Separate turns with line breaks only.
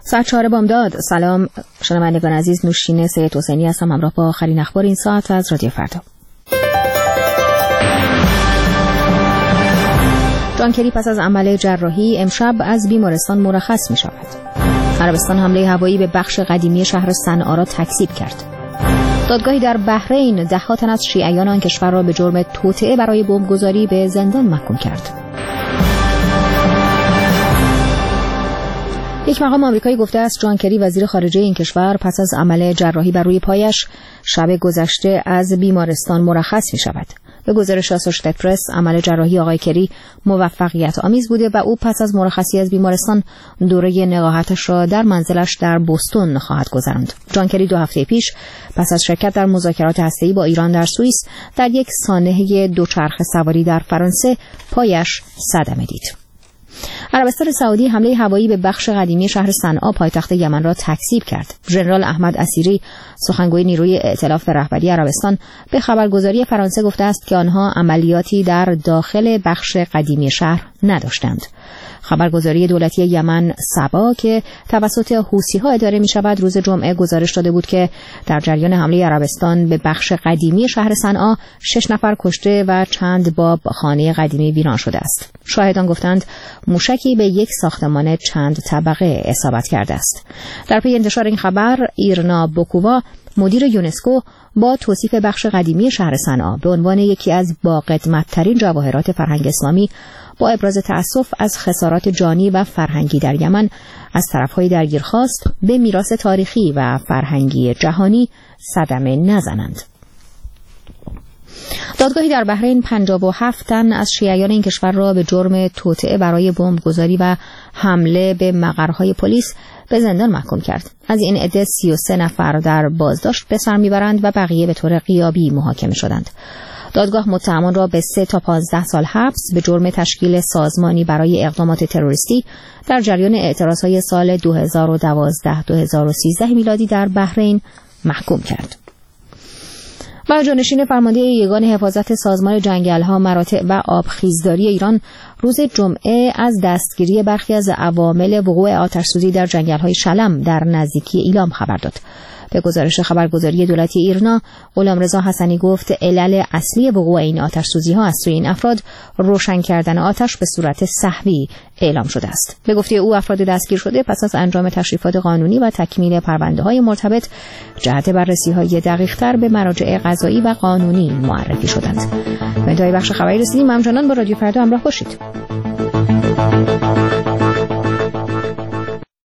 ساعت 4 بامداد. سلام شنوندگان عزیز، نوشین سید حسینی هستم، همراه با آخرین اخبار این ساعت از رادیو فردا. جان کری پس از عمل جراحی امشب از بیمارستان مرخص می شود. عربستان حمله هوایی به بخش قدیمی شهر صنعا را تکذیب کرد. دادگاهی در بحرین ده‌ها تن از شیعیان آن کشور را به جرم توطئه برای بمبگذاری به زندان محکوم کرد. یک مقام آمریکایی گفته است جان کری وزیر خارجه این کشور پس از عمل جراحی بر روی پایش شب گذشته از بیمارستان مرخص می شود. به گزارش آسوشیتد پرس عمل جراحی آقای کری موفقیت آمیز بوده و او پس از مرخصی از بیمارستان دوره نقاهتش را در منزلش در بوستون خواهد گذراند. جان کری 2 هفته پیش پس از شرکت در مذاکرات هسته‌ای با ایران در سوئیس در یک سانحه دوچرخه سواری در فرانسه پایش صدمه دید. عربستان سعودی حمله هوایی به بخش قدیمی شهر صنعا پایتخت یمن را تکذیب کرد. ژنرال احمد اسیری سخنگوی نیروی ائتلاف رهبری عربستان به خبرگزاری فرانسه گفته است که آنها عملیاتی در داخل بخش قدیمی شهر نداشتند. خبرگزاری دولتی یمن سبا که توسط حوثی‌ها اداره می‌شود روز جمعه گزارش داده بود که در جریان حمله عربستان به بخش قدیمی شهر صنعا 6 نفر کشته و چند باب خانه قدیمی ویران شده است. شاهدان گفتند موشکی به یک ساختمان چند طبقه اصابت کرده است. در پی انتشار این خبر ایرنا بوکووا مدیر یونسکو با توصیف بخش قدیمی شهر صنعا به عنوان یکی از باقدمت‌ترین جواهرات فرهنگ اسلامی با ابراز تأسف از خسارات جانی و فرهنگی در یمن از طرف‌های درگیر خواست به میراث تاریخی و فرهنگی جهانی صدمه نزنند. دادگاهی در بحرین 57 تن از شیعیان این کشور را به جرم توطئه برای بمبگذاری و حمله به مقرهای پلیس به زندان محکوم کرد. از این عده 33 نفر در بازداشت به سر میبرند و بقیه به طور غیابی محاکمه شدند. دادگاه متهمان را به 3 تا 15 سال حبس به جرم تشکیل سازمانی برای اقدامات تروریستی در جریان اعتراضهای سال 2012-2013 میلادی در بحرین محکوم کرد. و جانشین فرمانده یگان حفاظت سازمان جنگل‌ها، مراتع و آبخیزداری ایران روز جمعه از دستگیری برخی از عوامل وقوع آتش‌سوزی در جنگل‌های شلم در نزدیکی ایلام خبر داد. به گزارش خبرگزاری دولتی ایرنا، غلامرضا حسنی گفت علل اصلی وقوع این آتش‌سوزی‌ها از سوی این افراد روشن کردن آتش به صورت سهوی اعلام شده است. به گفته او افراد دستگیر شده پس از انجام تشریفات قانونی و تکمیل پرونده‌های مرتبط جهت بررسی‌های دقیق‌تر به مراجع قضایی و قانونی معرفی شدند. به انتهای بخش خبری رسیدیم. همچنان با رادیو فردا همراه باشید.